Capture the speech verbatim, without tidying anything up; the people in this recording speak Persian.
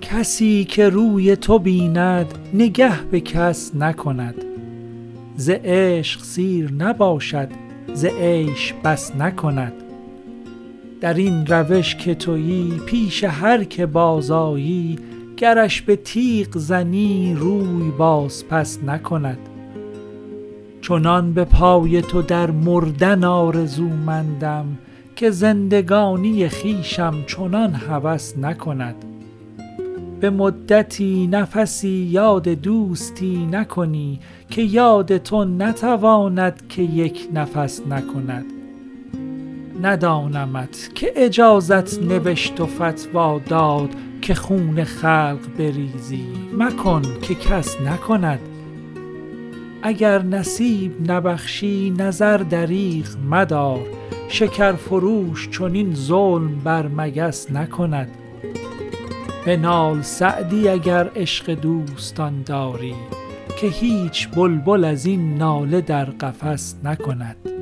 کسی که روی تو بیند نگه به کس نکند. ز عشق سیر نباشد ز عیش بس نکند. در این روش که تویی پیش هر که بازآیی، گرش به تیغ زنی روی باز پس نکند. چنان به پای تو در مردن آرزومندم که زندگانی خویشم چنان هوس نکند. به مدتی نفسی یاد دوستی نکنی که یاد تو نتواند که یک نفس نکند. ندانمت که اجازت نوشت و فتوی داد که خون خلق بریزی مکن که کس نکند. اگر نصیب نبخشی نظر دریغ مدار، شکر فروش چنین ظلم بر مگس نکند. بنال سعدی اگر عشق دوستان داری که هیچ بلبل از این ناله در قفس نکند.